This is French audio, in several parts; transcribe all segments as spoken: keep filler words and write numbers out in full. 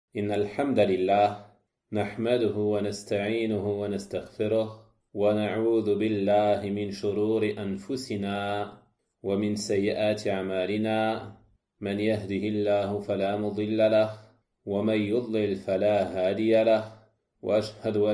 إن الحمد لله نحمده ونستعينه ونستغفره ونعوذ بالله من شرور أنفسنا ومن سيئات أعمالنا من يهده الله فلا مضل له ومن يضلل فلا هادي له وأشهد أن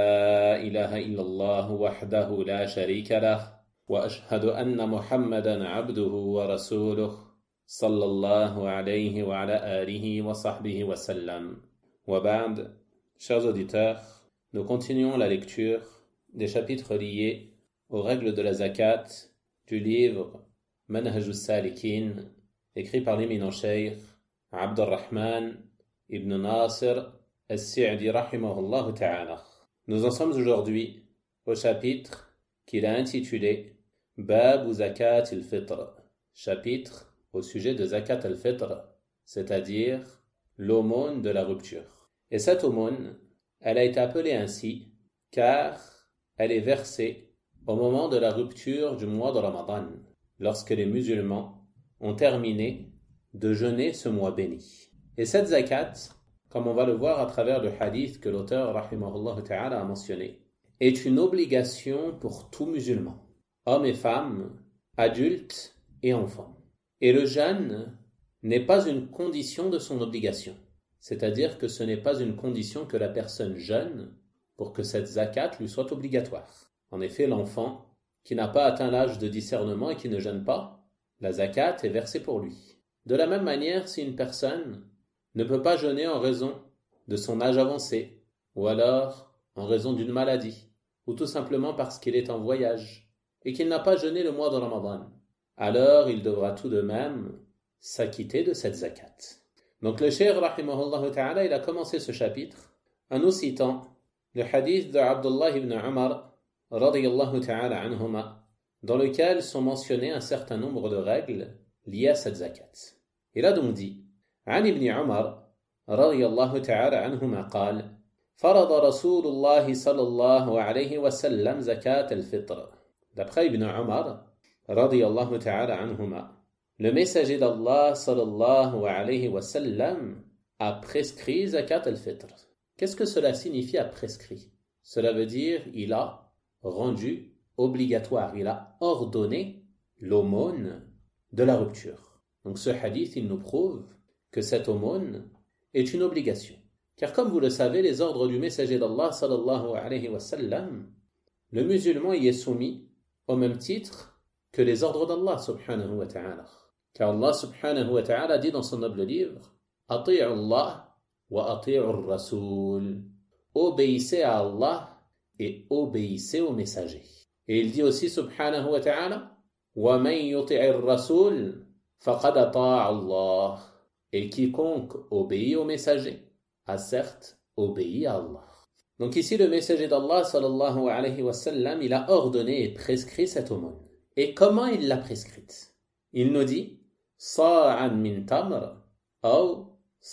لا إله إلا الله وحده لا شريك له وأشهد أن محمدا عبده ورسوله صلى الله عليه وعلى آله وصحبه وسلم. Waba'd, chers auditeurs, nous continuons la lecture des chapitres liés aux règles de la zakat du livre Manhajus Salikin, écrit par l'éminent cheikh Abdurrahman ibn Nasir al-Sa'di rahimahullah ta'ala. Nous en sommes aujourd'hui au chapitre qu'il a intitulé Bab Zakat al-Fitr, chapitre au sujet de Zakat al-Fitr, c'est-à-dire l'aumône de la rupture. Et cette aumône, elle a été appelée ainsi car elle est versée au moment de la rupture du mois de Ramadan, lorsque les musulmans ont terminé de jeûner ce mois béni. Et cette zakat, comme on va le voir à travers le hadith que l'auteur rahimahullah ta'ala a mentionné, est une obligation pour tout musulman, hommes et femmes, adultes et enfants. Et le jeûne n'est pas une condition de son obligation. C'est-à-dire que ce n'est pas une condition que la personne jeûne pour que cette zakat lui soit obligatoire. En effet, l'enfant qui n'a pas atteint l'âge de discernement et qui ne jeûne pas, la zakat est versée pour lui. De la même manière, si une personne ne peut pas jeûner en raison de son âge avancé, ou alors en raison d'une maladie, ou tout simplement parce qu'il est en voyage, et qu'il n'a pas jeûné le mois de Ramadan, alors il devra tout de même s'acquitter de cette zakat. Donc le cheikh rahimahullah ta'ala, il a commencé ce chapitre en nous citant le hadith de Abdullah ibn Umar radiyallahu ta'ala anhuma, dans lequel sont mentionnées un certain nombre de règles liées à cette zakat. Il a donc dit عن ابن عمر رضي الله تعالى عنهما قال فرض رسول الله صلى الله عليه وسلم زكاة الفطر. D'après Ibn Umar radiyallahu ta'ala anhuma, le messager d'Allah sallallahu alayhi wa sallam a prescrit zakat al-fitr. Qu'est-ce que cela signifie a prescrit? Cela veut dire il a rendu obligatoire, il a ordonné l'aumône de la rupture. Donc ce hadith, il nous prouve que cette aumône est une obligation. Car comme vous le savez, les ordres du messager d'Allah sallallahu alayhi wa sallam, le musulman y est soumis au même titre que les ordres d'Allah subhanahu wa ta'ala. Car Allah subhanahu wa ta'ala dit dans son noble livre Ati'u Allah wa ati'u ar-rasoul. Obéissez à Allah et obéissez au messager. Et il dit aussi subhanahu wa ta'ala Wa man yuti'i ar-rasoul faqad ata'a Allah. Et quiconque obéit au messager a certes obéi à Allah. Donc ici le messager d'Allah sallallahu alayhi wa sallam, il a ordonné et prescrit cette aumône. Et comment il l'a prescrite? Il nous dit Sa'an min tamr ou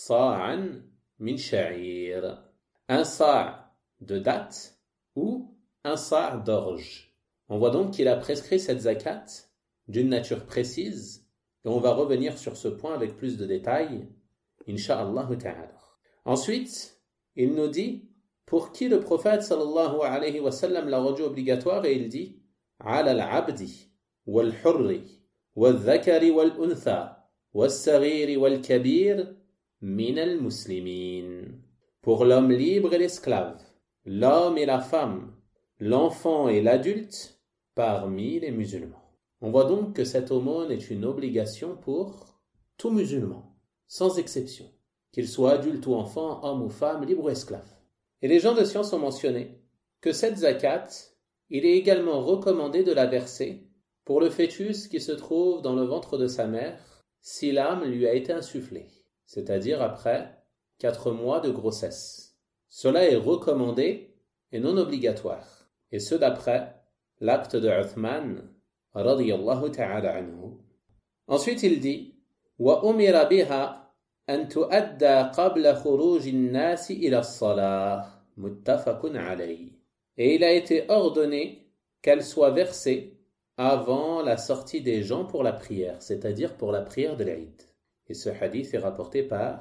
sa'an min sha'ir. Un sa' de date ou un sa' d'orge. On voit donc qu'il a prescrit cette zakat d'une nature précise et on va revenir sur ce point avec plus de détails, insha'Allah ta'ala. Ensuite, il nous dit pour qui le prophète sallallahu alayhi wa sallam l'a rendu obligatoire et il dit ala al-abdi wal-hurri wal-dhakari wal-untha wal-saghiri wal-kabir min al-muslimin. Pour l'homme libre et l'esclave, l'homme et la femme, l'enfant et l'adulte parmi les musulmans. On voit donc que cette aumône est une obligation pour tout musulman, sans exception, qu'il soit adulte ou enfant, homme ou femme, libre ou esclave. Et les gens de science ont mentionné que cette zakat, il est également recommandé de la verser pour le fœtus qui se trouve dans le ventre de sa mère si l'âme lui a été insufflée, c'est-à-dire après quatre mois de grossesse. Cela est recommandé et non obligatoire, et ce d'après l'acte de Uthman radiyallahu ta'ala anhu. Ensuite il dit wa umira biha أن تؤدى قبل خروج الناس إلى الصلاة متفق عليه. Et il a été ordonné qu'elle soit versée avant la sortie des gens pour la prière, c'est-à-dire pour la prière de l'Eid. Et ce hadith est rapporté par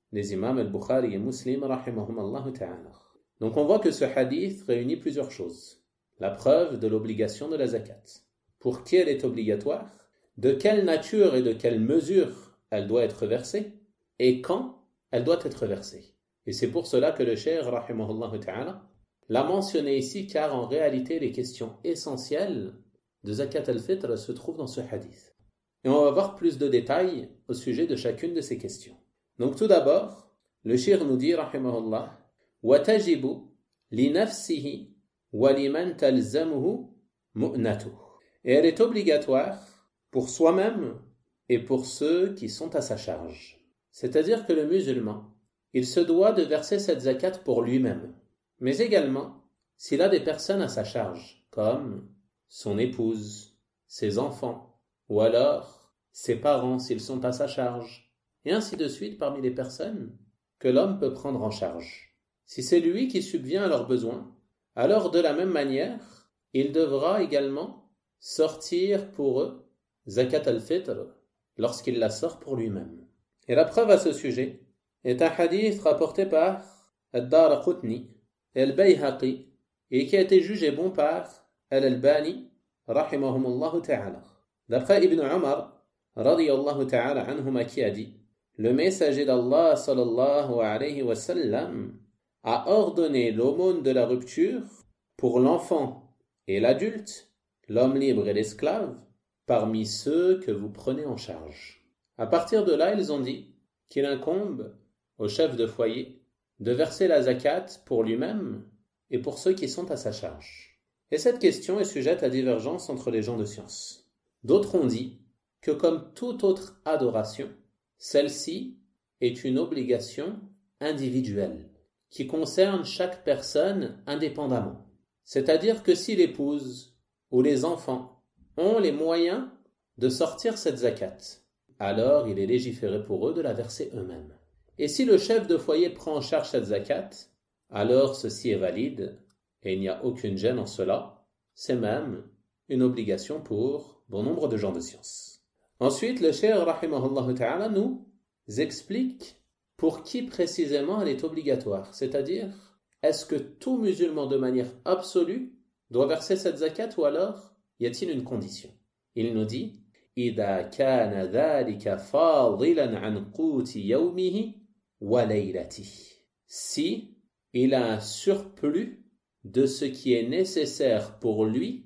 les imams al-Bukhari et Muslim, rahimahumallahu ta'ala. Donc on voit que ce hadith réunit plusieurs choses. La preuve de l'obligation de la zakat. Pour qui elle est obligatoire, de quelle nature et de quelle mesure elle doit être versée, et quand elle doit être versée. Et c'est pour cela que le cheikh, rahimahullah ta'ala, l'a mentionné ici, car en réalité les questions essentielles de zakat al-fitr se trouvent dans ce hadith. Et on va voir plus de détails au sujet de chacune de ces questions. Donc tout d'abord, le cheikh nous dit, rahimahullah, وَتَجِبُ لِنَفْسِهِ وَلِمَنْ تَلْزَمُهُ مُؤْنَتُهُ. Et elle est obligatoire pour soi-même et pour ceux qui sont à sa charge. C'est-à-dire que le musulman, il se doit de verser cette zakat pour lui-même, mais également s'il a des personnes à sa charge, comme son épouse, ses enfants, ou alors ses parents s'ils sont à sa charge, et ainsi de suite parmi les personnes que l'homme peut prendre en charge. Si c'est lui qui subvient à leurs besoins, alors de la même manière, il devra également sortir pour eux zakat al-fitr lorsqu'il la sort pour lui-même. Et la preuve à ce sujet est un hadith rapporté par Ad-Daraqutni et Al-Bayhaqi et qui a été jugé bon par Al-Albani rahimahumullahu ta'ala. D'après Ibn Umar radiyallahu ta'ala anhuma qui a dit: le messager d'Allah sallallahu alayhi wa sallam a ordonné l'aumône de la rupture pour l'enfant et l'adulte, l'homme libre et l'esclave, parmi ceux que vous prenez en charge. À partir de là, ils ont dit qu'il incombe au chef de foyer de verser la zakat pour lui-même et pour ceux qui sont à sa charge. Et cette question est sujette à divergence entre les gens de science. D'autres ont dit que comme toute autre adoration, celle-ci est une obligation individuelle qui concerne chaque personne indépendamment. C'est-à-dire que si l'épouse ou les enfants ont les moyens de sortir cette zakat, alors il est légiféré pour eux de la verser eux-mêmes. Et si le chef de foyer prend en charge cette zakat, alors ceci est valide et il n'y a aucune gêne en cela. C'est même une obligation pour bon nombre de gens de science. Ensuite, le cheikh rahimahullah ta'ala nous explique pour qui précisément elle est obligatoire. C'est-à-dire, est-ce que tout musulman de manière absolue doit verser cette zakat ou alors y a-t-il une condition? Il nous dit إِذَا كَانَ ذَلِكَ فَاضِلًا عَنْ قُوتِ يَوْمِهِ وَلَيْلَتِهِ. Si il a un surplus de ce qui est nécessaire pour lui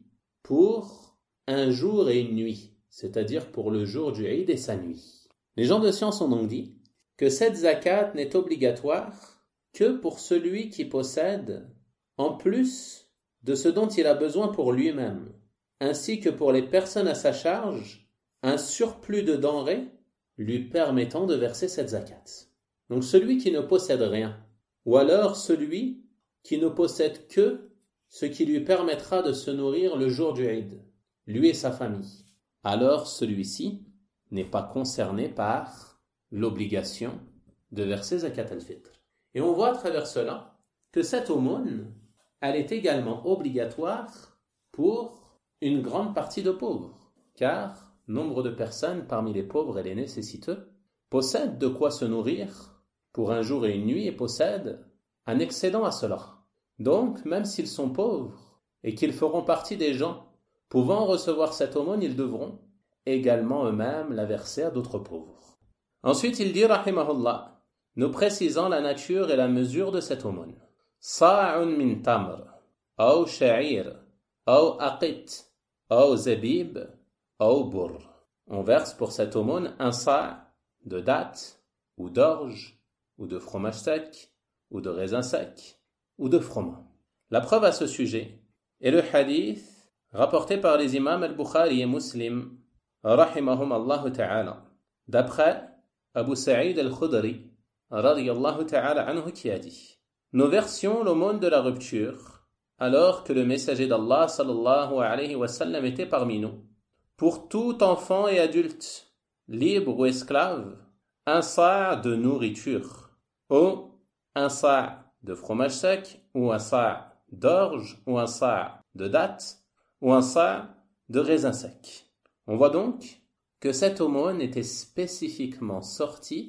pour un jour et une nuit, c'est-à-dire pour le jour du Eid et sa nuit. Les gens de science ont donc dit que cette zakat n'est obligatoire que pour celui qui possède, en plus de ce dont il a besoin pour lui-même, ainsi que pour les personnes à sa charge, un surplus de denrées lui permettant de verser cette zakat. Donc celui qui ne possède rien, ou alors celui qui ne possède que ce qui lui permettra de se nourrir le jour du Eid, lui et sa famille, alors celui-ci n'est pas concerné par l'obligation de verser zakat al-fitr. Et on voit à travers cela que cette aumône, elle est également obligatoire pour une grande partie de pauvres, car nombre de personnes parmi les pauvres et les nécessiteux possèdent de quoi se nourrir pour un jour et une nuit et possèdent un excédent à cela. Donc, même s'ils sont pauvres et qu'ils feront partie des gens pouvant recevoir cette aumône, ils devront également eux-mêmes la verser à d'autres pauvres. Ensuite, il dit, rahimahullah, nous précisant la nature et la mesure de cette aumône. Sa'un min tamr, ou sha'ir, ou aqit, ou zabib, ou burr. On verse pour cette aumône un sa' de dattes, ou d'orge, ou de fromage sec, ou de raisin sec, ou de froment. La preuve à ce sujet est le hadith rapporté par les imams al-Bukhari et Muslim, rahimahum Allah ta'ala, d'après Abu Sa'id al-Khudri, radiyallahu ta'ala anhu, qui a dit: nous versions l'aumône de la rupture alors que le messager d'Allah sallallahu alayhi wa sallam était parmi nous, pour tout enfant et adulte, libre ou esclave, un sa' de nourriture, ou un sa' de fromage sec, ou un sa' d'orge, ou un sa' de dattes, ou un sa' de raisin sec. On voit donc que cette aumône était spécifiquement sortie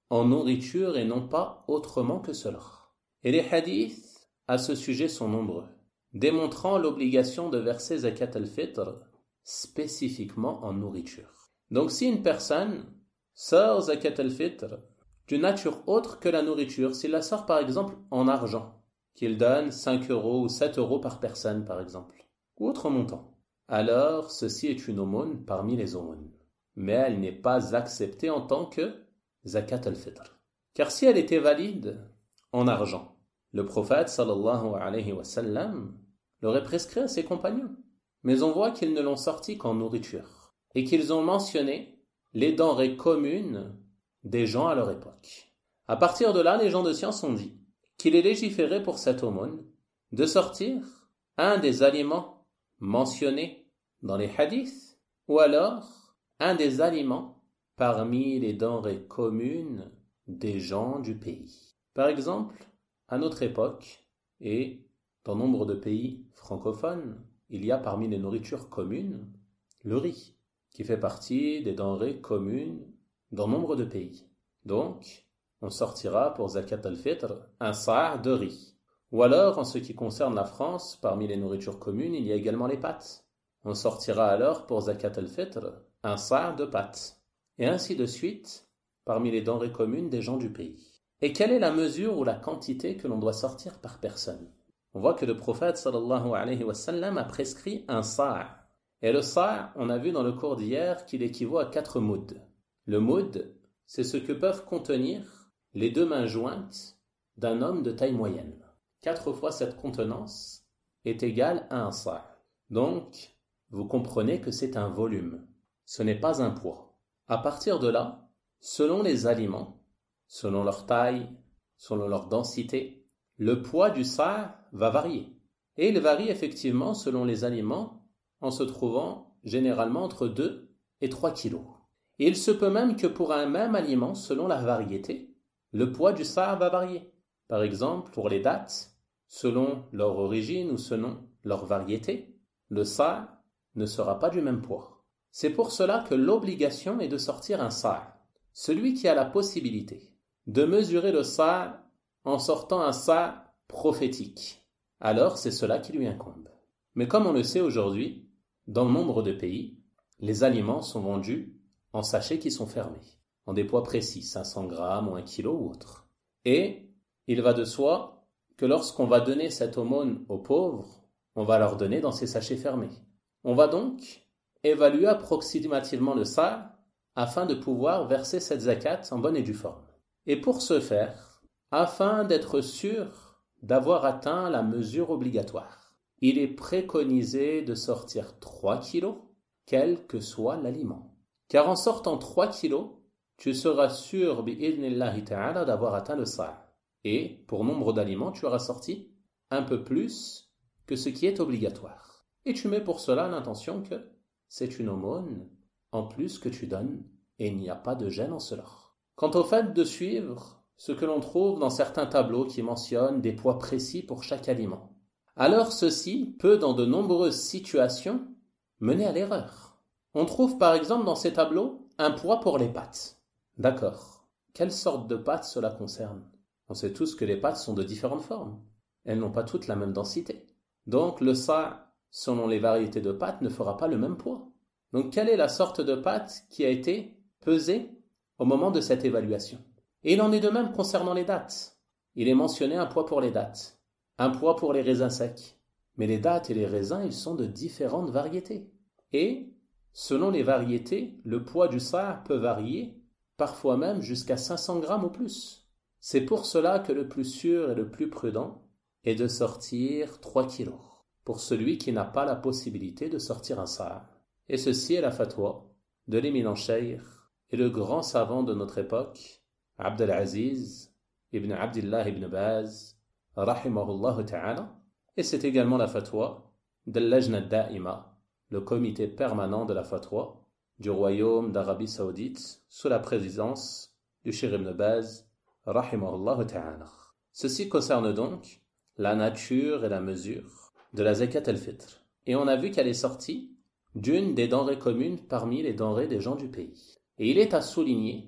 en nourriture et non pas autrement que cela. Et les hadiths à ce sujet sont nombreux, démontrant l'obligation de verser zakat al-fitr spécifiquement en nourriture. Donc si une personne sort zakat al-fitr d'une nature autre que la nourriture, s'il la sort par exemple en argent, qu'il donne cinq euros ou sept euros par personne par exemple, ou autre montant, alors ceci est une aumône parmi les aumônes. Mais elle n'est pas acceptée en tant que zakat al-fitr. Car si elle était valide en argent, le prophète sallallahu alayhi wa sallam l'aurait prescrit à ses compagnons. Mais on voit qu'ils ne l'ont sorti qu'en nourriture et qu'ils ont mentionné les denrées communes des gens à leur époque. À partir de là, les gens de science ont dit qu'il est légiféré pour cette aumône de sortir un des aliments mentionnés dans les hadiths ou alors un des aliments parmi les denrées communes des gens du pays. Par exemple, à notre époque et dans nombre de pays francophones, il y a parmi les nourritures communes le riz, qui fait partie des denrées communes dans nombre de pays. Donc, on sortira pour zakat al-fitr un sa' de riz. Ou alors, en ce qui concerne la France, parmi les nourritures communes, il y a également les pâtes. On sortira alors pour zakat al-fitr un sa' de pâtes. Et ainsi de suite, parmi les denrées communes des gens du pays. Et quelle est la mesure ou la quantité que l'on doit sortir par personne? On voit que le prophète sallallahu alayhi wa sallam a prescrit un sa'. Et le sa', on a vu dans le cours d'hier qu'il équivaut à quatre mouds. Le moud, c'est ce que peuvent contenir les deux mains jointes d'un homme de taille moyenne. Quatre fois cette contenance est égale à un sa'. Donc, vous comprenez que c'est un volume. Ce n'est pas un poids. À partir de là, selon les aliments, selon leur taille, selon leur densité, le poids du sa' va varier. Et il varie effectivement selon les aliments en se trouvant généralement entre deux et trois kilos. Et il se peut même que pour un même aliment, selon la variété, le poids du sa' va varier. Par exemple, pour les dattes, selon leur origine ou selon leur variété, le sa' ne sera pas du même poids. C'est pour cela que l'obligation est de sortir un sa'. Celui qui a la possibilité de mesurer le sa' en sortant un sa' prophétique, alors c'est cela qui lui incombe. Mais comme on le sait aujourd'hui, dans nombre de pays, les aliments sont vendus en sachets qui sont fermés, en des poids précis, cinq cents grammes ou un kilo ou autre. Et il va de soi que lorsqu'on va donner cette aumône aux pauvres, on va leur donner dans ces sachets fermés. On va donc évaluer approximativement le sa' afin de pouvoir verser cette zakat en bonne et due forme. Et pour ce faire, afin d'être sûr d'avoir atteint la mesure obligatoire, il est préconisé de sortir trois kilos, quel que soit l'aliment. Car en sortant trois kilos, tu seras sûr, bi'idhnillahi ta'ala, d'avoir atteint le sa'. Et pour nombre d'aliments, tu auras sorti un peu plus que ce qui est obligatoire. Et tu mets pour cela l'intention que c'est une aumône en plus que tu donnes, et il n'y a pas de gêne en cela. Quant au fait de suivre ce que l'on trouve dans certains tableaux qui mentionnent des poids précis pour chaque aliment, alors ceci peut, dans de nombreuses situations, mener à l'erreur. On trouve par exemple dans ces tableaux un poids pour les pâtes. D'accord. Quelle sorte de pâtes cela concerne? On sait tous que les pâtes sont de différentes formes. Elles n'ont pas toutes la même densité. Donc le sa', selon les variétés de pâtes, ne fera pas le même poids. Donc quelle est la sorte de pâte qui a été pesée au moment de cette évaluation? Et il en est de même concernant les dattes. Il est mentionné un poids pour les dattes, un poids pour les raisins secs. Mais les dattes et les raisins, ils sont de différentes variétés. Et selon les variétés, le poids du sa' peut varier, parfois même jusqu'à cinq cents grammes ou plus. C'est pour cela que le plus sûr et le plus prudent est de sortir trois kilos, pour celui qui n'a pas la possibilité de sortir un sa'. Et ceci est la fatwa de l'éminent cheikh et le grand savant de notre époque, Abdel Aziz ibn Abdillah ibn Baz, rahimahullah ta'ala. Et c'est également la fatwa de l'Ajna Da'ima, le comité permanent de la fatwa du royaume d'Arabie Saoudite sous la présidence du Cheikh Ibn Baz, rahimahullah ta'ala. Ceci concerne donc la nature et la mesure de la zakat al-fitr. Et on a vu qu'elle est sortie d'une des denrées communes parmi les denrées des gens du pays. Et il est à souligner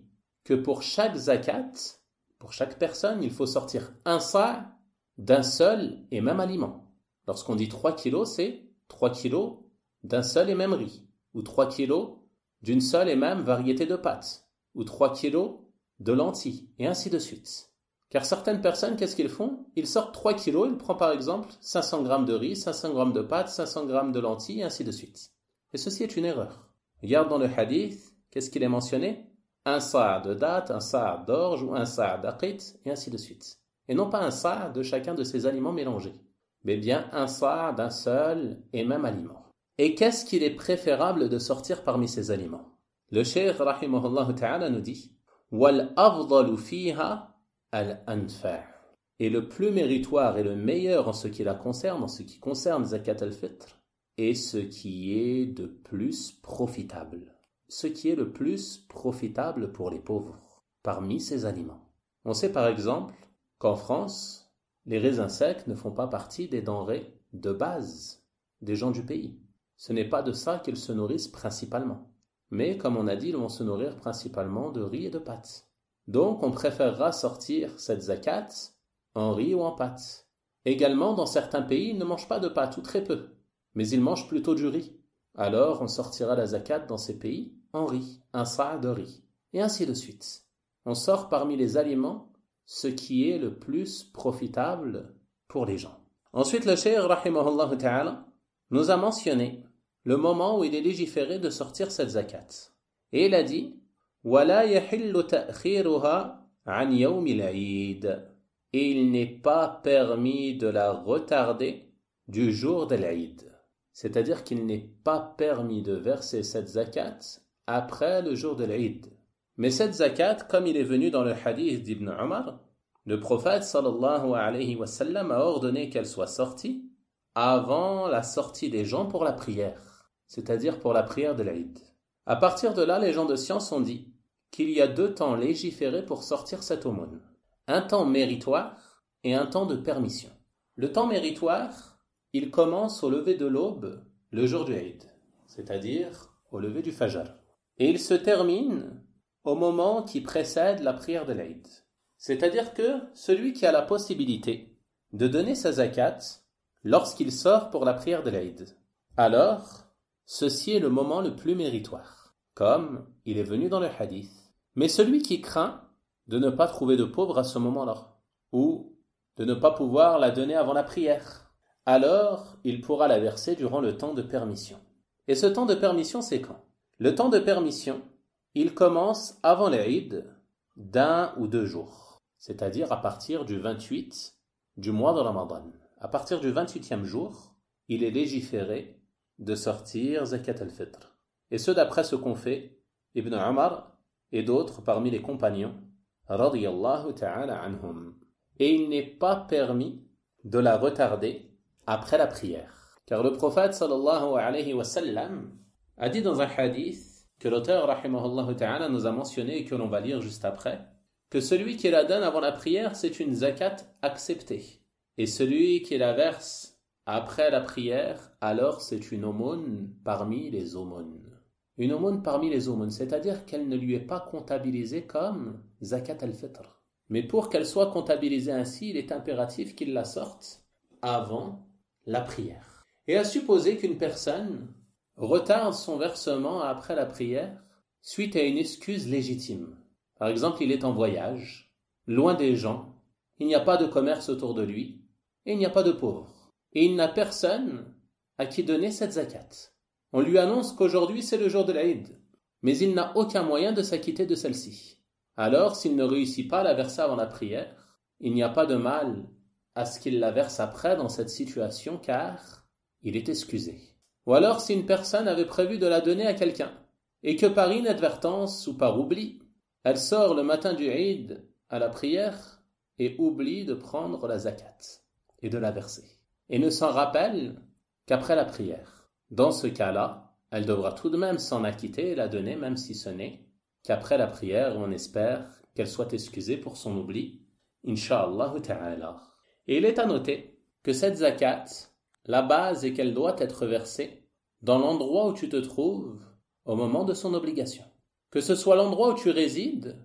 que pour chaque zakat, pour chaque personne, il faut sortir un sa' d'un seul et même aliment. Lorsqu'on dit trois kilos, c'est trois kilos d'un seul et même riz, ou trois kilos d'une seule et même variété de pâtes, ou trois kilos de lentilles, et ainsi de suite. Car certaines personnes, qu'est-ce qu'ils font? Ils sortent trois kilos, ils prennent par exemple cinq cents grammes de riz, cinq cents grammes de pâtes, cinq cents grammes de lentilles, et ainsi de suite. Et ceci est une erreur. Regarde dans le hadith, qu'est-ce qu'il est mentionné? Un sa' de date, un sa' d'orge, ou un sa' d'aqit, et ainsi de suite. Et non pas un sa' de chacun de ces aliments mélangés, mais bien un sa' d'un seul et même aliment. Et qu'est-ce qu'il est préférable de sortir parmi ces aliments? Le cheikh rahimahullah ta'ala nous dit wal afdalu fiha al anfa'. Et le plus méritoire et le meilleur en ce qui la concerne, en ce qui concerne zakat al-fitr, est ce qui est de plus profitable. Ce qui est le plus profitable pour les pauvres parmi ces aliments. On sait par exemple qu'en France, les raisins secs ne font pas partie des denrées de base des gens du pays. Ce n'est pas de ça qu'ils se nourrissent principalement. Mais comme on a dit, ils vont se nourrir principalement de riz et de pâtes. Donc on préférera sortir cette zakat en riz ou en pâtes. Également, dans certains pays, ils ne mangent pas de pâtes ou très peu, mais ils mangent plutôt du riz. Alors on sortira la zakat dans ces pays en riz, un sa' de riz, et ainsi de suite. On sort parmi les aliments ce qui est le plus profitable pour les gens. Ensuite, le cheikh rahimahullah ta'ala nous a mentionné le moment où il est légiféré de sortir cette zakat. Et il a dit وَلَا يَحِلُّ تَأْخِيرُهَا عَنْ يَوْمِ الْعِيدِ. Et il n'est pas permis de la retarder du jour de l'Aïd. C'est-à-dire qu'il n'est pas permis de verser cette zakat après le jour de l'Aïd. Mais cette zakat, comme il est venu dans le hadith d'Ibn Omar, le prophète sallallahu alayhi wa sallam a ordonné qu'elle soit sortie avant la sortie des gens pour la prière, c'est-à-dire pour la prière de l'Aïd. À partir de là, les gens de science ont dit qu'il y a deux temps légiférés pour sortir cette aumône. Un temps méritoire et un temps de permission. Le temps méritoire, il commence au lever de l'aube, le jour du Eid, c'est-à-dire au lever du Fajr. Et il se termine au moment qui précède la prière de l'Eid. C'est-à-dire que celui qui a la possibilité de donner sa zakat lorsqu'il sort pour la prière de l'Eid, alors ceci est le moment le plus méritoire, comme il est venu dans le hadith. Mais celui qui craint de ne pas trouver de pauvre à ce moment-là, ou de ne pas pouvoir la donner avant la prière, alors il pourra la verser durant le temps de permission. Et ce temps de permission, c'est quand? Le temps de permission, il commence avant l'Eid d'un ou deux jours, c'est-à-dire à partir du vingt-huit du mois de Ramadan. À partir du vingt-huitième jour, il est légiféré de sortir zakat al-fitr. Et ce d'après ce qu'ont fait Ibn Omar et d'autres parmi les compagnons, radiyallahu ta'ala anhum. Et il n'est pas permis de la retarder après la prière. Car le prophète sallallahu alayhi wa sallam a dit dans un hadith que l'auteur rahimahullah ta'ala nous a mentionné et que l'on va lire juste après, que celui qui la donne avant la prière, c'est une zakat acceptée. Et celui qui la verse après la prière, alors c'est une aumône parmi les aumônes. Une aumône parmi les aumônes, c'est-à-dire qu'elle ne lui est pas comptabilisée comme zakat al-fitr. Mais pour qu'elle soit comptabilisée ainsi, il est impératif qu'il la sorte avant la prière. Et à supposer qu'une personne retarde son versement après la prière suite à une excuse légitime. Par exemple, il est en voyage, loin des gens, il n'y a pas de commerce autour de lui, et il n'y a pas de pauvres. Et il n'a personne à qui donner cette zakat. On lui annonce qu'aujourd'hui c'est le jour de l'Aïd, mais il n'a aucun moyen de s'acquitter de celle-ci. Alors, s'il ne réussit pas à la verser avant la prière, il n'y a pas de mal à ce qu'il la verse après dans cette situation car il est excusé. Ou alors si une personne avait prévu de la donner à quelqu'un et que par inadvertance ou par oubli, elle sort le matin du Eid à la prière et oublie de prendre la zakat et de la verser et ne s'en rappelle qu'après la prière. Dans ce cas-là, elle devra tout de même s'en acquitter et la donner même si ce n'est qu'après la prière on espère qu'elle soit excusée pour son oubli, Inch'Allah ta'ala. Et il est à noter que cette zakat, la base est qu'elle doit être versée dans l'endroit où tu te trouves au moment de son obligation. Que ce soit l'endroit où tu résides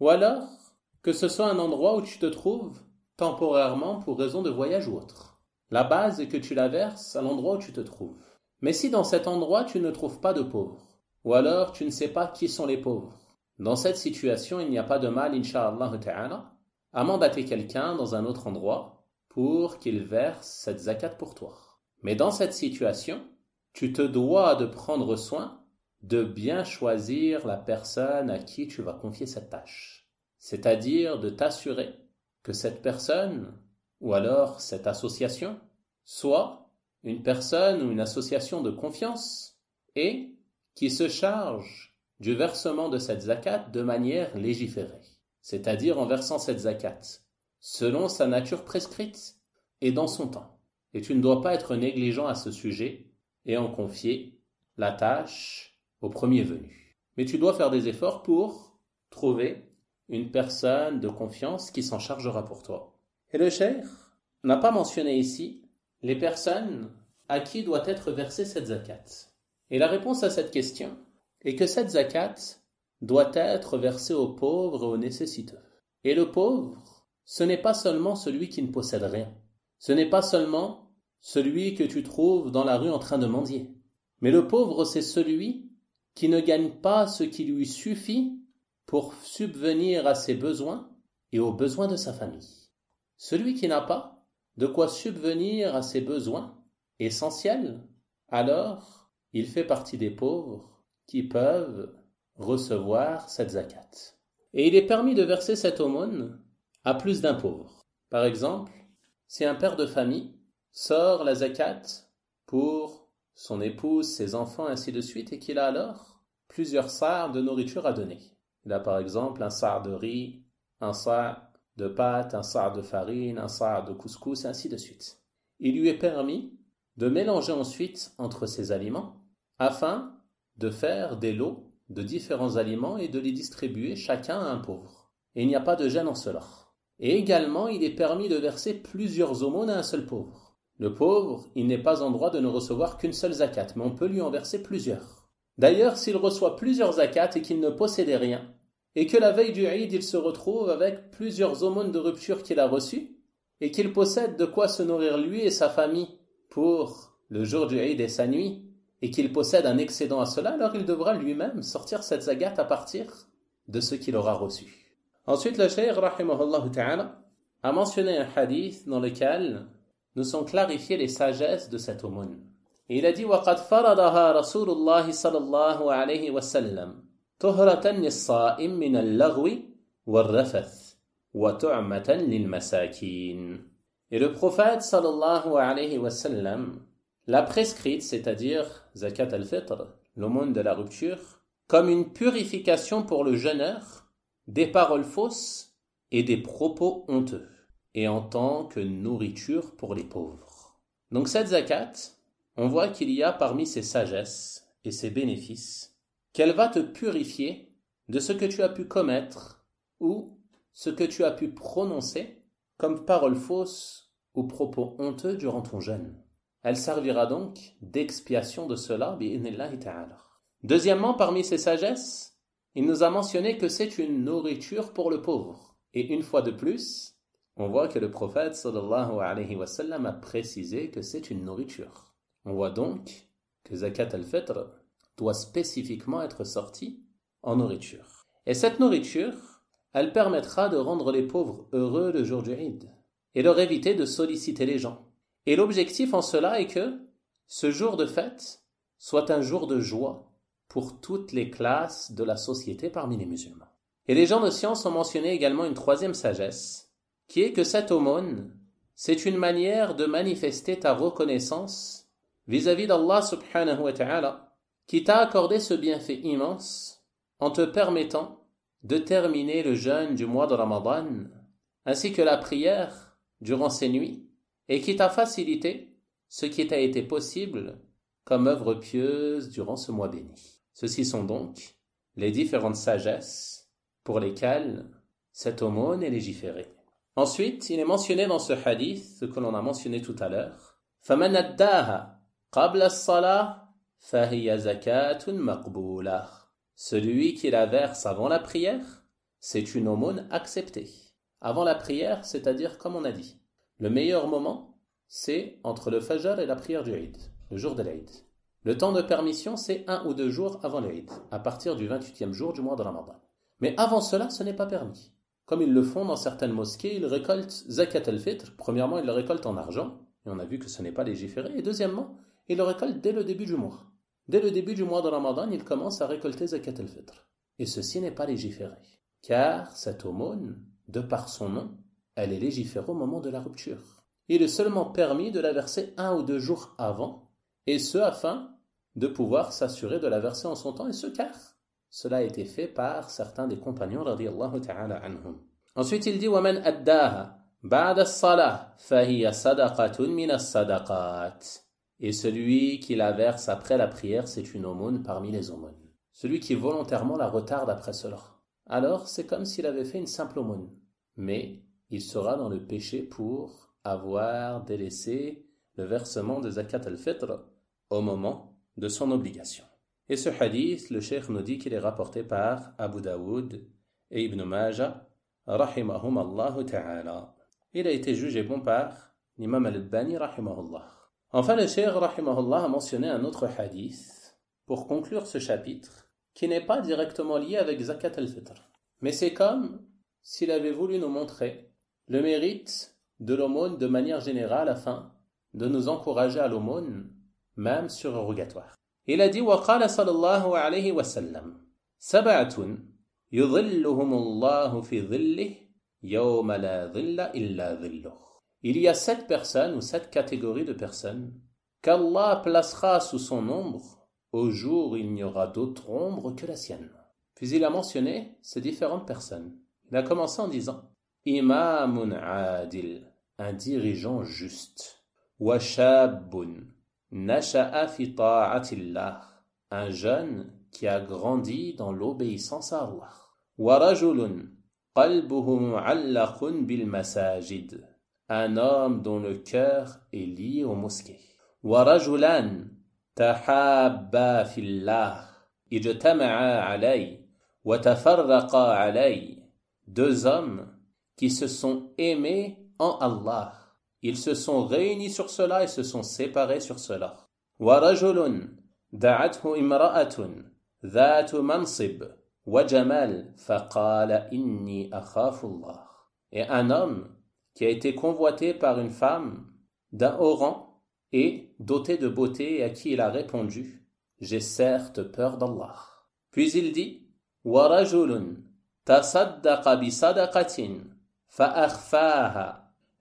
ou alors que ce soit un endroit où tu te trouves temporairement pour raison de voyage ou autre. La base est que tu la verses à l'endroit où tu te trouves. Mais si dans cet endroit tu ne trouves pas de pauvres, ou alors tu ne sais pas qui sont les pauvres, dans cette situation il n'y a pas de mal, incha'Allah ta'ala, à mandater quelqu'un dans un autre endroit pour qu'il verse cette zakat pour toi. Mais dans cette situation, tu te dois de prendre soin de bien choisir la personne à qui tu vas confier cette tâche. C'est-à-dire de t'assurer que cette personne, ou alors cette association, soit une personne ou une association de confiance et qui se charge du versement de cette zakat de manière légiférée. C'est-à-dire en versant cette zakat selon sa nature prescrite et dans son temps. Et tu ne dois pas être négligent à ce sujet et en confier la tâche au premier venu. Mais tu dois faire des efforts pour trouver une personne de confiance qui s'en chargera pour toi. Et le cheikh n'a pas mentionné ici les personnes à qui doit être versée cette zakat. Et la réponse à cette question est que cette zakat doit être versée aux pauvres et aux nécessiteux. Et le pauvre, ce n'est pas seulement celui qui ne possède rien. Ce n'est pas seulement celui que tu trouves dans la rue en train de mendier. Mais le pauvre, c'est celui qui ne gagne pas ce qui lui suffit pour subvenir à ses besoins et aux besoins de sa famille. Celui qui n'a pas de quoi subvenir à ses besoins essentiels, alors il fait partie des pauvres qui peuvent recevoir cette zakat. Et il est permis de verser cette aumône à plus d'un pauvre. Par exemple, si un père de famille sort la zakat pour son épouse, ses enfants, ainsi de suite, et qu'il a alors plusieurs sa'rs de nourriture à donner. Il a par exemple un sa'r de riz, un sa'r de pâtes, un sa'r de farine, un sa'r de couscous, ainsi de suite. Il lui est permis de mélanger ensuite entre ces aliments afin de faire des lots de différents aliments et de les distribuer chacun à un pauvre. Et il n'y a pas de gêne en cela. Et également, il est permis de verser plusieurs aumônes à un seul pauvre. Le pauvre, il n'est pas en droit de ne recevoir qu'une seule zakat, mais on peut lui en verser plusieurs. D'ailleurs, s'il reçoit plusieurs zakats et qu'il ne possédait rien, et que la veille du Eid, il se retrouve avec plusieurs aumônes de rupture qu'il a reçues, et qu'il possède de quoi se nourrir lui et sa famille pour le jour du Eid et sa nuit, et qu'il possède un excédent à cela, alors il devra lui-même sortir cette zakat à partir de ce qu'il aura reçu. Ensuite, le cheikh, rahimahullah ta'ala, a mentionné un hadith dans lequel nous sont clarifiées les sagesses de cette aumône. Et il a dit وَقَدْ فَرَضَهَا رَسُولُ اللَّهِ صَلَى اللَّهُ عَلَيْهِ وَسَلَّمَ طُهْرَةً لِلصَّائِمِ مِنَ اللَّغْوِ وَالرَّفَثِ وَتُعْمَةً لِلْمَسَاكِينِ. Et le prophète sallallahu alayhi wa sallam l'a prescrite, c'est-à-dire zakat al-fitr, l'aumône de la rupture, comme une purification pour le jeûneur des paroles fausses et des propos honteux, et en tant que nourriture pour les pauvres. Donc cette zakat, on voit qu'il y a parmi ses sagesses et ses bénéfices qu'elle va te purifier de ce que tu as pu commettre ou ce que tu as pu prononcer comme paroles fausses ou propos honteux durant ton jeûne. Elle servira donc d'expiation de cela, bi'idhnillahi ta'ala. Deuxièmement, parmi ses sagesses, il nous a mentionné que c'est une nourriture pour le pauvre. Et une fois de plus, on voit que le prophète sallallahu alayhi wa sallam a précisé que c'est une nourriture. On voit donc que zakat al-fitr doit spécifiquement être sortie en nourriture. Et cette nourriture, elle permettra de rendre les pauvres heureux le jour du Eid et leur éviter de solliciter les gens. Et l'objectif en cela est que ce jour de fête soit un jour de joie pour toutes les classes de la société parmi les musulmans. Et les gens de science ont mentionné également une troisième sagesse, qui est que cette aumône, c'est une manière de manifester ta reconnaissance vis-à-vis d'Allah subhanahu wa ta'ala, qui t'a accordé ce bienfait immense en te permettant de terminer le jeûne du mois de Ramadan, ainsi que la prière durant ces nuits, et qui t'a facilité ce qui t'a été possible comme œuvre pieuse durant ce mois béni. Ceci sont donc les différentes sagesses pour lesquelles cette aumône est légiférée. Ensuite, il est mentionné dans ce hadith, ce que l'on a mentionné tout à l'heure, فَمَنْ أَدَّاهَا قَبْلَ الصَّلَاةِ فَهِيَ زَكَاةٌ مَقْبُولَةٌ. Celui qui la verse avant la prière, c'est une aumône acceptée. Avant la prière, c'est-à-dire comme on a dit, le meilleur moment, c'est entre le Fajr et la prière du Eid, le jour de l'Eid. Le temps de permission, c'est un ou deux jours avant l'Eid, à partir du vingt-huitième jour du mois de Ramadan. Mais avant cela, ce n'est pas permis. Comme ils le font dans certaines mosquées, ils récoltent Zakat al-Fitr. Premièrement, ils le récoltent en argent, et on a vu que ce n'est pas légiféré. Et deuxièmement, ils le récoltent dès le début du mois. Dès le début du mois de Ramadan, ils commencent à récolter Zakat al-Fitr. Et ceci n'est pas légiféré. Car cette aumône, de par son nom, elle est légiférée au moment de la rupture. Il est seulement permis de la verser un ou deux jours avant, et ce afin de pouvoir s'assurer de la verser en son temps, et ce car cela a été fait par certains des compagnons radiyallahu ta'ala anhum. Ensuite il dit وَمَنْ أَدَّاهَا بَعْدَ الصَّلَاةِ فَهِيَ صَدَقَةٌ مِنَ الصَّدَقَاتِ. Et celui qui la verse après la prière, c'est une aumône parmi les aumônes. Celui qui volontairement la retarde après cela, alors c'est comme s'il avait fait une simple aumône. Mais il sera dans le péché pour avoir délaissé le versement de Zakat al-Fitr au moment de son obligation. Et ce hadith, le cheikh nous dit qu'il est rapporté par Abu Daoud et Ibn Majah, rahimahum Allahu ta'ala. Il a été jugé bon par l'imam al-Albani, rahimahullah. Enfin, le cheikh, rahimahullah, a mentionné un autre hadith pour conclure ce chapitre qui n'est pas directement lié avec Zakat al-Fitr. Mais c'est comme s'il avait voulu nous montrer le mérite de l'aumône de manière générale afin de nous encourager à l'aumône, même surrogatoire. Il a dit وقال صلى الله عليه وسلم سبعة يظلهم الله في ظله يوم لا ظل إلا ظله. Il y a sept personnes ou sept catégories de personnes qu'Allah placera sous son ombre au jour où il n'y aura d'autre ombre que la sienne. Puis il a mentionné ces différentes personnes. Il a commencé en disant Imamun adil, un dirigeant juste. Wa shabun nasha'a fi ta'atillah, un jeune qui a grandi dans l'obéissance à Allah. Wa rajulun qalbuhu mu'allaqun bil masajid, un homme dont le cœur est lié aux mosquées. Wa rajulan tahabba fillah ijtama'a alayhi wa tafarraqa alayhi, deux hommes qui se sont aimés en Allah. Ils se sont réunis sur cela et se sont séparés sur cela. Wa rajulun da'athu imra'atun dhatu mansib wa jamal faqala inni akhafu Allah. Et un homme qui a été convoité par une femme d'un haut rang et doté de beauté et à qui il a répondu j'ai certes peur d'Allah. Puis il dit wa rajulun tasaddaqa bi sadaqatin fa akhfaha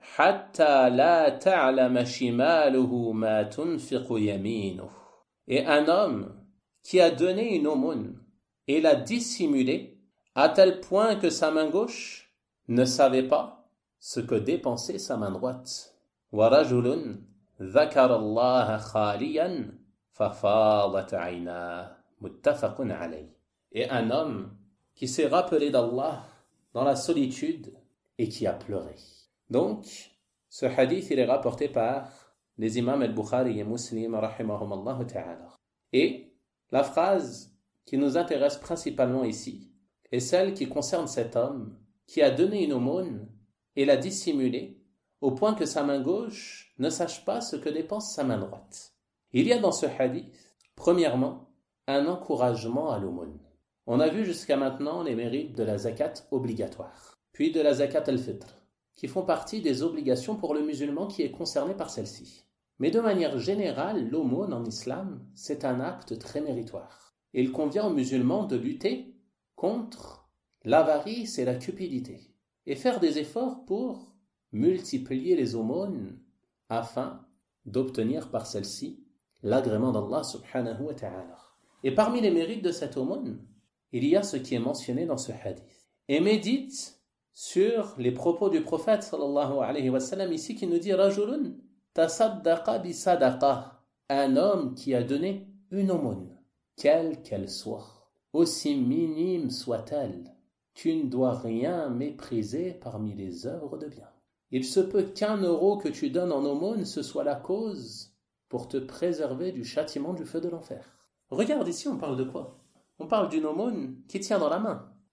حتى لا تعلم شماله ما تنفق يمينه. Et un homme qui a donné une aumône et l'a dissimulée à tel point que sa main gauche ne savait pas ce que dépensait sa main droite. ورجل ذكر الله خاليا ففاضت عيناه متفق عليه. Et un homme qui s'est rappelé d'Allah dans la solitude et qui a pleuré. Donc, ce hadith, il est rapporté par les imams al-Bukhari et Muslim, rahimahumallahu ta'ala. Et la phrase qui nous intéresse principalement ici est celle qui concerne cet homme qui a donné une aumône et l'a dissimulée au point que sa main gauche ne sache pas ce que dépense sa main droite. Il y a dans ce hadith, premièrement, un encouragement à l'aumône. On a vu jusqu'à maintenant les mérites de la zakat obligatoire, puis de la zakat al-fitr, qui font partie des obligations pour le musulman qui est concerné par celle-ci. Mais de manière générale, l'aumône en islam, c'est un acte très méritoire. Et il convient aux musulmans de lutter contre l'avarice et la cupidité, et faire des efforts pour multiplier les aumônes afin d'obtenir par celle-ci l'agrément d'Allah subhanahu wa ta'ala. Et parmi les mérites de cette aumône, il y a ce qui est mentionné dans ce hadith. Et médite sur les propos du prophète sallallahu alayhi wa sallam ici qui nous dit rajulun tasaddaqa bi sadaqa, un homme qui a donné une aumône, quelle qu'elle soit, aussi minime soit-elle, tu ne dois rien mépriser parmi les œuvres de bien. Il se peut qu'un euro que tu donnes en aumône ce soit la cause pour te préserver du châtiment du feu de l'enfer. Regarde ici, on parle de quoi? On parle d'une aumône qui tient dans la main.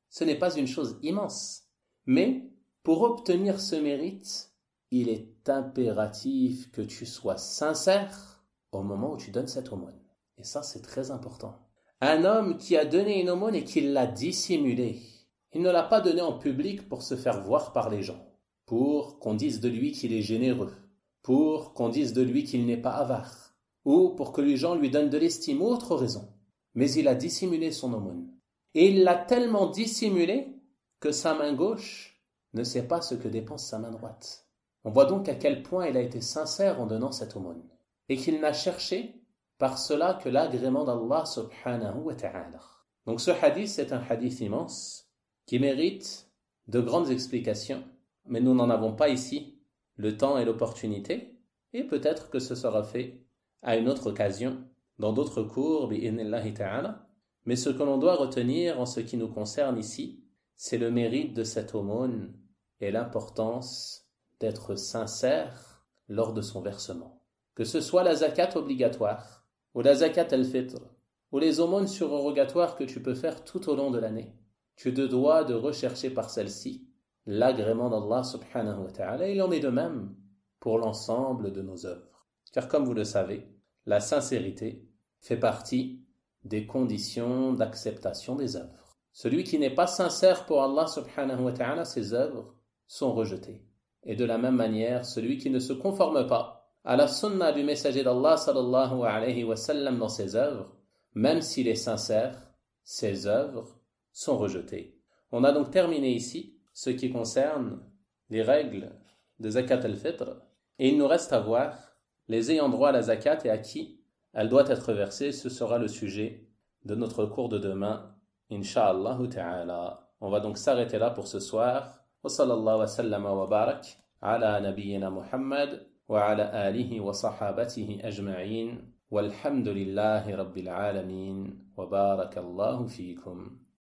Ce n'est pas une chose immense. Mais pour obtenir ce mérite, il est impératif que tu sois sincère au moment où tu donnes cette aumône. Et ça, c'est très important. Un homme qui a donné une aumône et qui l'a dissimulée, il ne l'a pas donnée en public pour se faire voir par les gens, pour qu'on dise de lui qu'il est généreux, pour qu'on dise de lui qu'il n'est pas avare, ou pour que les gens lui donnent de l'estime ou autre raison. Mais il a dissimulé son aumône. Et il l'a tellement dissimulé que sa main gauche ne sait pas ce que dépense sa main droite. On voit donc à quel point il a été sincère en donnant cette aumône, et qu'il n'a cherché par cela que l'agrément d'Allah subhanahu wa ta'ala. Donc ce hadith, c'est un hadith immense qui mérite de grandes explications, mais nous n'en avons pas ici le temps et l'opportunité, et peut-être que ce sera fait à une autre occasion, dans d'autres cours, bi'idhnillahi ta'ala. Mais ce que l'on doit retenir en ce qui nous concerne ici, c'est le mérite de cette aumône et l'importance d'être sincère lors de son versement. Que ce soit la zakat obligatoire, ou la zakat al-fitr, ou les aumônes surrogatoires que tu peux faire tout au long de l'année, tu te dois de rechercher par celle-ci l'agrément d'Allah subhanahu wa ta'ala. Il en est de même pour l'ensemble de nos œuvres. Car comme vous le savez, la sincérité fait partie des conditions d'acceptation des œuvres. Celui qui n'est pas sincère pour Allah subhanahu wa ta'ala, ses œuvres sont rejetées. Et de la même manière, celui qui ne se conforme pas à la sunna du messager d'Allah sallallahu alayhi wa sallam dans ses œuvres, même s'il est sincère, ses œuvres sont rejetées. On a donc terminé ici ce qui concerne les règles de zakat al-fitr, et il nous reste à voir les ayants droit à la zakat et à qui elle doit être versée. Ce sera le sujet de notre cours de demain, insha'Allah ta'ala. On va donc s'arrêter là pour ce soir. Wa sallallahu wa sallama wa barak ala nabiyyina Muhammad wa ala alihi wa sahabatihi ajma'in walhamdulillahi rabbil alamin wa barakallahu fiikum.